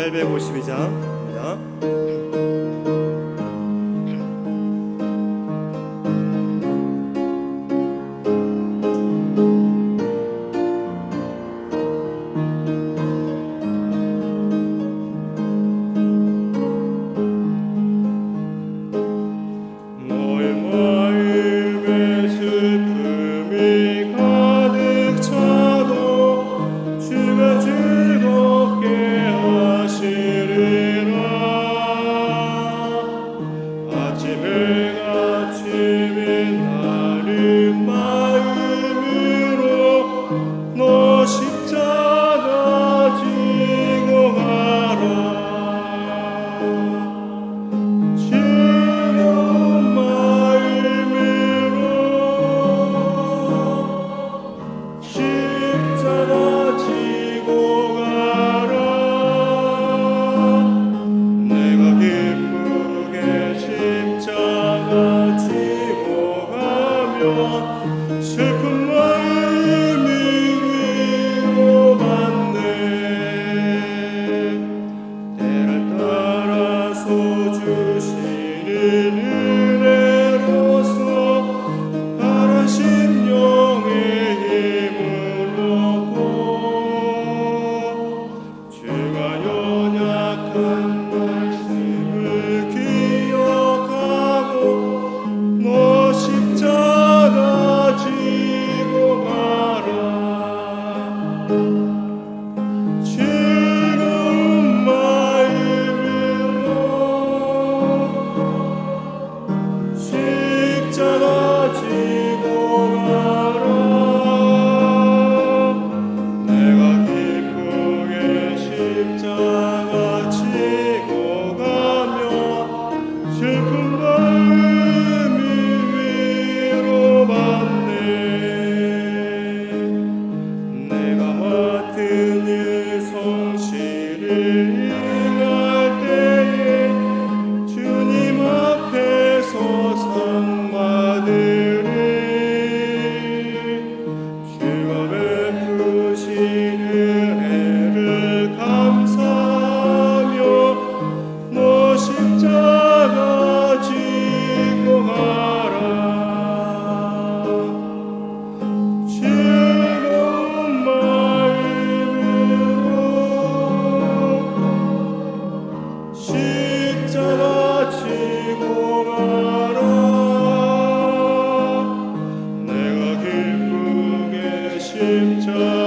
852장입니다. 슬픈 마음이 위로받네. 때를 따라서 주시는 은혜로서 바른 심령의 힘을 얻고 주가 연약한 말씀을 기억하고 너 십자가 지고 가라. 즐거운 마음으로 십자가 지고 가라. 내가 기쁘게 십자가 지고 가며 슬픈 마음이 위로받네. 내가 맡은 일 성실을 행할 때에 주님 앞에서 상 받으리. 주가 베푸신 은혜를 감사하며 너 십자가 지고 가라. 즐거운 마음으로 십자가 지고 가라. 내가 기쁘게 십자가